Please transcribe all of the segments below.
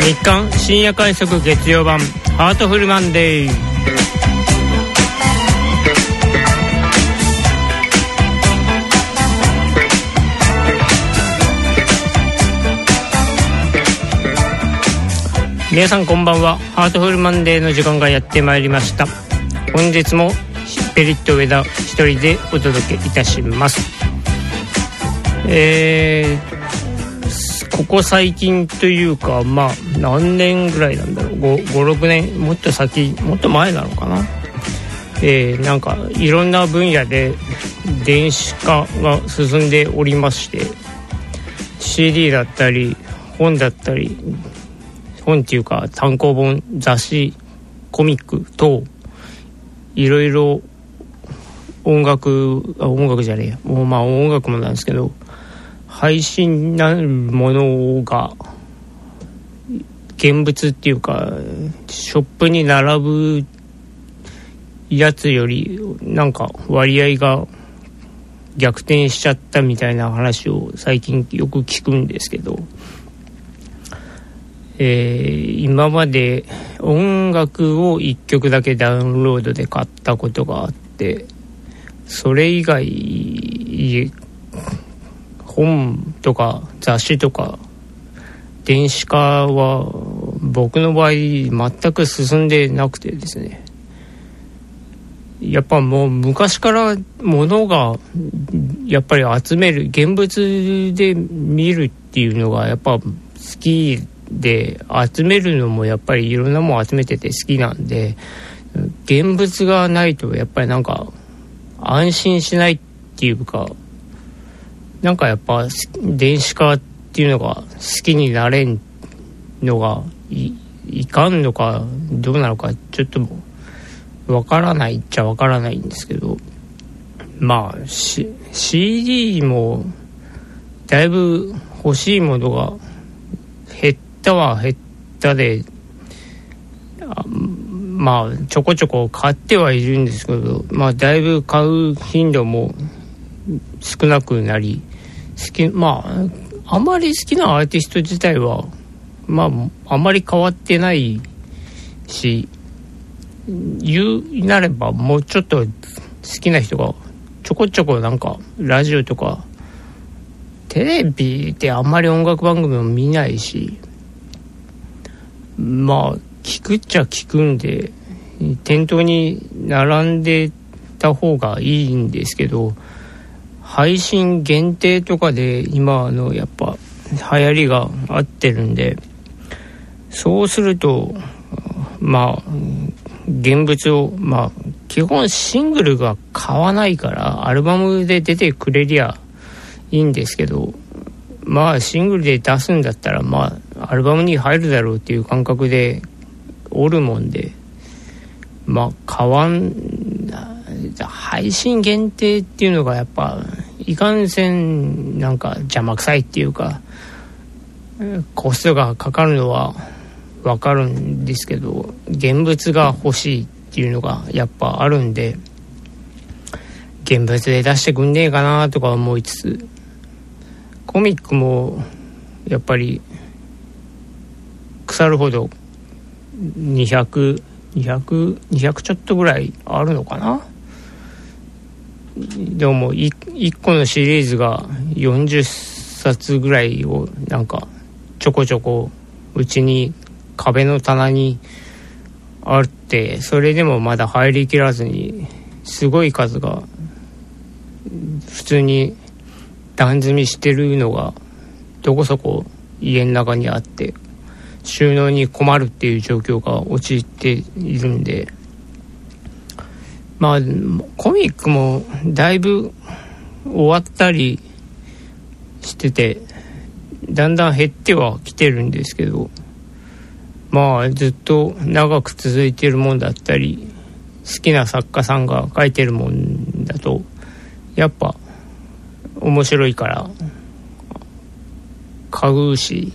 日刊深夜快速月曜版ハートフルマンデー。皆さんこんばんは。ハートフルマンデーの時間がやってまいりました。本日もペリット上田一人でお届けいたします。ここ最近というか、まあ何年ぐらいなんだろう、5、6年、もっと前なのかな。なんかいろんな分野で電子化が進んでおりまして、 CD だったり本だったり、本っていうか単行本、雑誌、コミック等いろいろ音楽じゃねえや、もうまあ音楽もなんですけど、配信なるものが現物っていうかショップに並ぶやつよりなんか割合が逆転しちゃったみたいな話を最近よく聞くんですけど、今まで音楽を1曲だけダウンロードで買ったことがあって、それ以外本とか雑誌とか電子化は僕の場合全く進んでなくてですね、やっぱもう昔から物がやっぱり集める、現物で見るっていうのがやっぱ好きで、集めるのもやっぱりいろんなもの集めてて好きなんで、現物がないとやっぱりなんか安心しないっていうか、なんかやっぱ電子化っていうのが好きになれんのが いかんのかどうなのかちょっとわからないっちゃわからないんですけど、まあ、CD もだいぶ欲しいものが減ったは減ったで、まあちょこちょこ買ってはいるんですけど、まあだいぶ買う頻度も少なくなり、まああまり好きなアーティスト自体はまああまり変わってないし、言うなればもうちょっと好きな人がちょこちょこなんかラジオとかテレビであんまり音楽番組も見ないし、まあ聞くっちゃ聞くんで店頭に並んでた方がいいんですけど、配信限定とかで今のやっぱ流行りが合ってるんで、そうするとまあ現物を、まあ基本シングルが買わないからアルバムで出てくれりゃいいんですけど、まあシングルで出すんだったらまあアルバムに入るだろうっていう感覚でおるもんで、まあ配信限定っていうのがやっぱいかんせんなんか邪魔くさいっていうかコストがかかるのはわかるんですけど、現物が欲しいっていうのがやっぱあるんで、現物で出してくんねえかなとか思いつつ、コミックもやっぱり腐るほど200ちょっとぐらいあるのかな。でも1個のシリーズが40冊ぐらいをなんかちょこちょこうちに壁の棚にあって、それでもまだ入りきらずにすごい数が普通に段積みしてるのがどこそこ家の中にあって、収納に困るっていう状況が陥っているんで、まあコミックもだいぶ終わったりしててだんだん減ってはきてるんですけど、まあずっと長く続いてるもんだったり好きな作家さんが書いてるもんだとやっぱ面白いから買うし、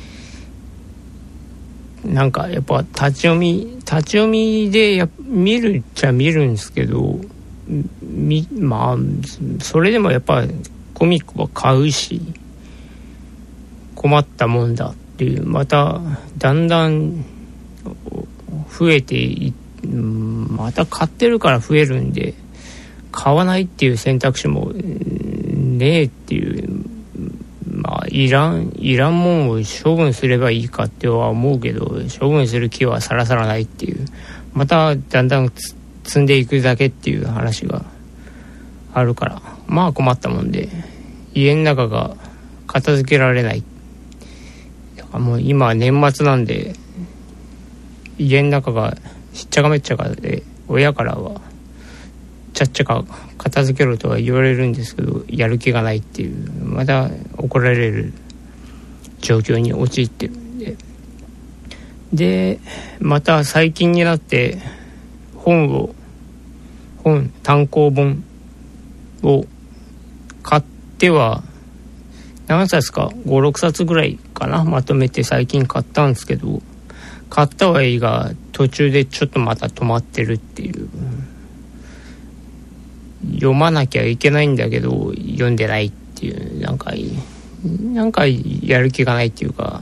なんかやっぱ立ち読みで見るっちゃ見るんですけど、まあそれでもやっぱコミックは買うし、困ったもんだっでまただんだん増えてまた買ってるから増えるんで、買わないっていう選択肢もねえっていう、まあいらんもんを処分すればいいかっては思うけど、処分する気はさらさらないっていう、まただんだん積んでいくだけっていう話があるから、まあ困ったもんで、家の中が片付けられない。だからもう今は年末なんで、家の中がしっちゃかめっちゃかで、親からはちゃっちゃか片付けろとは言われるんですけど、やる気がないっていう、また怒られる状況に陥ってるんで、でまた最近になって単行本を買っては何冊か5,6 冊ぐらいかな、まとめて最近買ったんですけど、買ったはいいが途中でちょっとまた止まってるっていう、読まなきゃいけないんだけど読んでないっていう、なんかやる気がないっていうか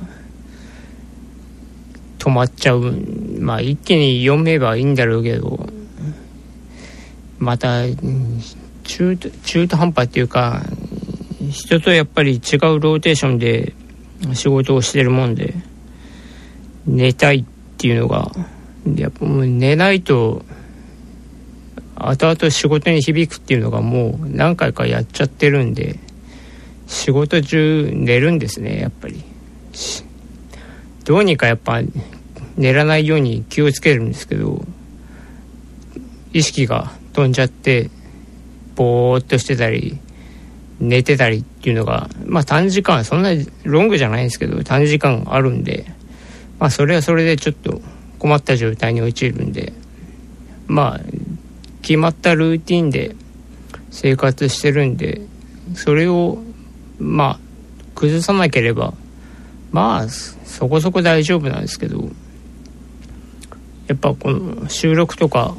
止まっちゃう。まあ一気に読めばいいんだろうけど、また中途半端っていうか、人とやっぱり違うローテーションで仕事をしてるもんで、寝たいっていうのがやっぱもう寝ないと後々仕事に響くっていうのがもう何回かやっちゃってるんで、仕事中寝るんですね。やっぱりどうにかやっぱ寝らないように気をつけるんですけど、意識が飛んじゃってぼーっとしてたり寝てたりっていうのが、まあ短時間、そんなロングじゃないんですけど短時間あるんで、まあそれはそれでちょっと困った状態に陥るんで、まあ決まったルーティンで生活してるんで、それをまあ崩さなければまあそこそこ大丈夫なんですけど、やっぱこの収録とか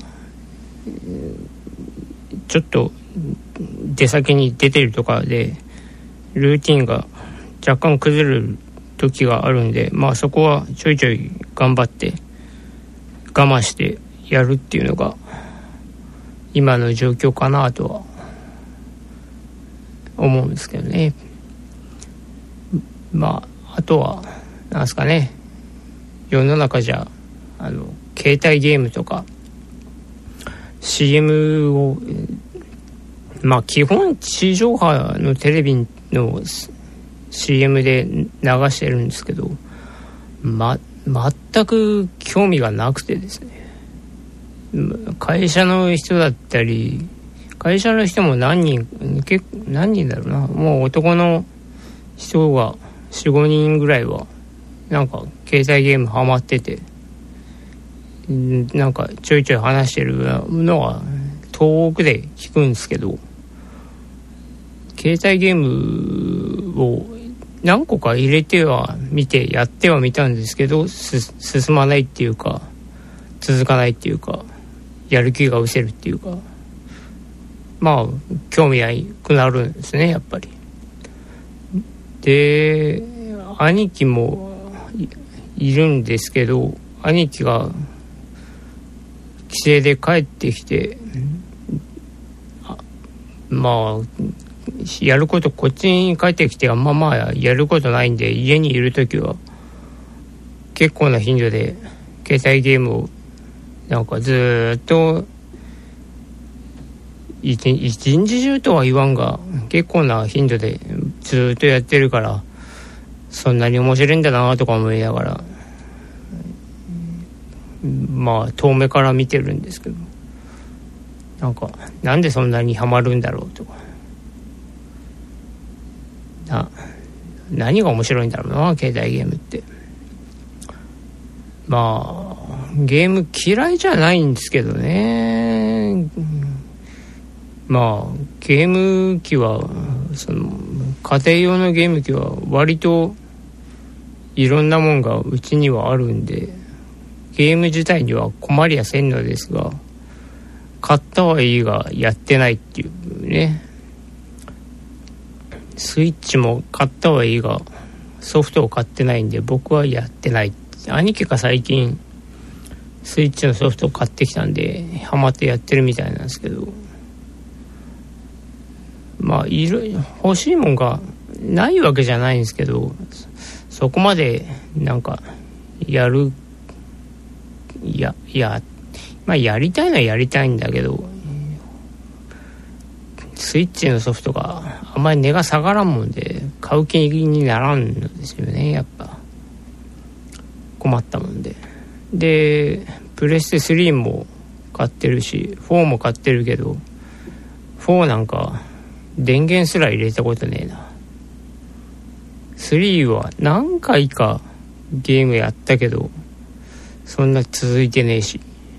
ちょっと出先に出てるとかでルーティンが若干崩れる時があるんで、まあそこはちょいちょい頑張って我慢してやるっていうのが今の状況かなとは思うんですけどね。まああとはなんすかね、世の中じゃ携帯ゲームとか CM をまあ基本地上波のテレビの CM で流してるんですけど、全く興味がなくてですね、会社の人だったり、会社の人も何人だろうな、もう男の人が 4,5 人ぐらいはなんか携帯ゲームハマってて、なんかちょいちょい話してるのは遠くで聞くんですけど、携帯ゲームを何個か入れては見てやってはみたんですけど、進まないっていうか続かないっていうかやる気が失せるっていうか、まあ興味ないくなるんですねやっぱり。で兄貴もいるんですけど、兄貴が帰省で帰ってきて、まあやることこっちに帰ってきてまあやることないんで、家にいるときは結構な頻度で携帯ゲームをなんかずっと一日中とは言わんが結構な頻度でずっとやってるから、そんなに面白いんだなとか思いながらまあ遠目から見てるんですけど、なんでそんなにハマるんだろうとか、何が面白いんだろうな携帯ゲームって。まあゲーム嫌いじゃないんですけどね。まあゲーム機はその家庭用のゲーム機は割といろんなもんがうちにはあるんで、ゲーム自体には困りやせんのですが、買ったはいいがやってないっていうね。スイッチも買ったはいいがソフトを買ってないんで僕はやってない。兄貴が最近スイッチのソフトを買ってきたんでハマってやってるみたいなんですけど、まあ欲しいもんがないわけじゃないんですけど、そこまでなんかやりたいのはやりたいんだけど、スイッチのソフトがあんまり値が下がらんもんで買う気にならんのですよね。やっぱ困ったもんで。でプレステ3も買ってるし4も買ってるけど、4なんか電源すら入れたことねえな。3は何回かゲームやったけどそんな続いてねえし、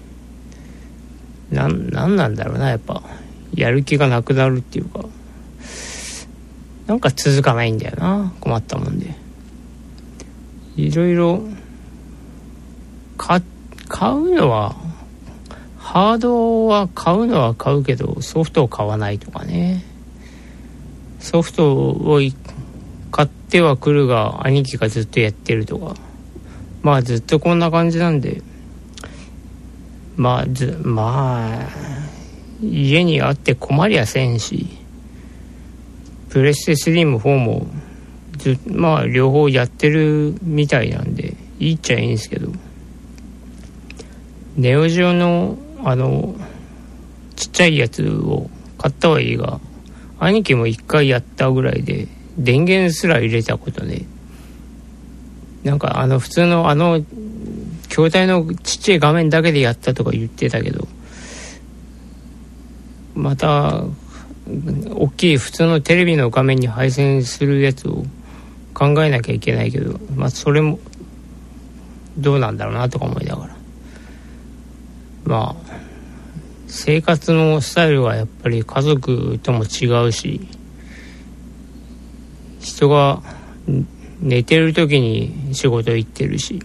なんなんだろうな、やっぱやる気がなくなるっていうか、なんか続かないんだよな。困ったもんで。いろいろ買うのは、ハードは買うのは買うけどソフトを買わないとかね。ソフトを買ってはくるが兄貴がずっとやってるとか、まあずっとこんな感じなんで、まあ家にあって困りゃせんし、プレステ3も4もまあ両方やってるみたいなんでいいっちゃいいんですけど、ネオジオのちっちゃいやつを買ったはいいが、兄貴も一回やったぐらいで電源すら入れたことね。なんか普通の筐体のちっちゃい画面だけでやったとか言ってたけど、また大きい普通のテレビの画面に配線するやつを考えなきゃいけないけど、まあそれもどうなんだろうなとか思いながら、まあ生活のスタイルはやっぱり家族とも違うし、人が寝てる時に仕事行ってるし、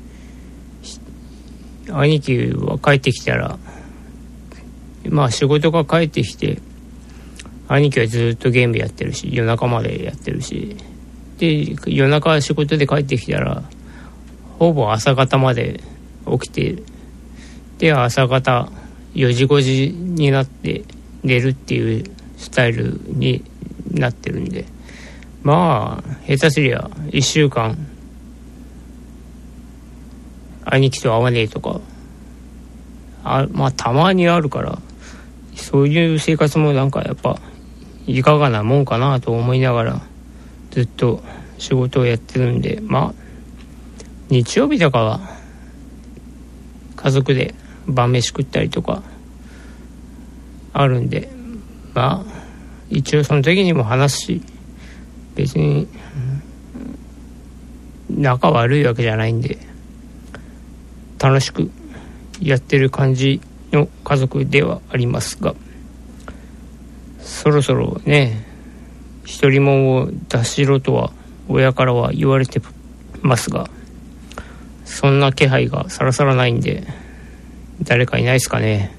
兄貴は帰ってきたら、まあ仕事が帰ってきて兄貴はずっとゲームやってるし、夜中までやってるし、で夜中仕事で帰ってきたらほぼ朝方まで起きて、で朝方4時5時になって寝るっていうスタイルになってるんで、まあ下手すりゃ1週間兄貴と会わねえとかまあたまにあるから、そういう生活もなんかやっぱいかがなもんかなと思いながらずっと仕事をやってるんで、まあ日曜日とかは家族で晩飯食ったりとかあるんで、まあ一応その時にも話すし、別に仲悪いわけじゃないんで楽しくやってる感じの家族ではありますが、そろそろね独り者を出しろとは親からは言われてますが、そんな気配がさらさらないんで、誰かいないですかね。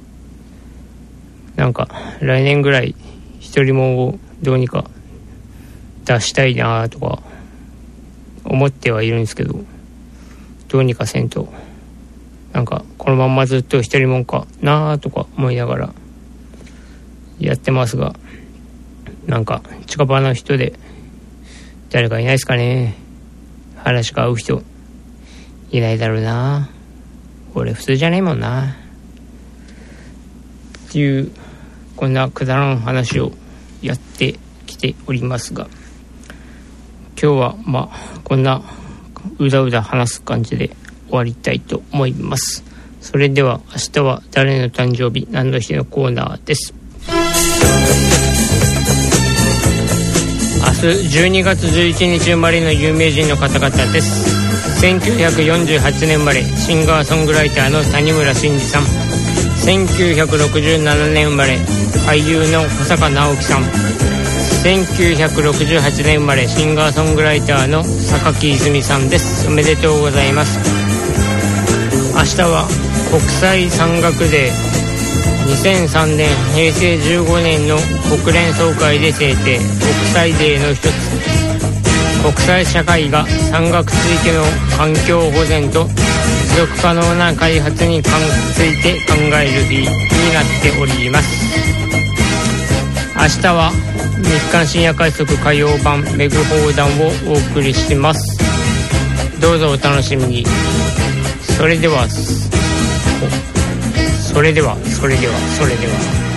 なんか来年ぐらい独り者をどうにか出したいなとか思ってはいるんですけど、どうにかせんとなんかこのまんまずっと独り者かなとか思いながらやってますが、なんか近場の人で誰かいないですかね。話が合う人いないだろうな。俺普通じゃねえもんなっていう、こんなくだらん話をやってきておりますが、今日はまあこんなうだうだ話す感じで終わりたいと思います。それでは明日は誰の誕生日何の日のコーナーです。明日12月11日生まれの有名人の方々です。1948年生まれ、シンガーソングライターの谷村新司さん。1967年生まれ、俳優の小坂直樹さん。1968年生まれ、シンガーソングライターの榊泉さんです。おめでとうございます。明日は国際山岳デー。2003年平成15年の国連総会で制定、国際デーの一つ。 国際社会が山岳地域の環境保全と持続可能な開発について考える日になっております。明日は日刊深夜快速火曜版メグ砲弾をお送りします。どうぞお楽しみに。それでは。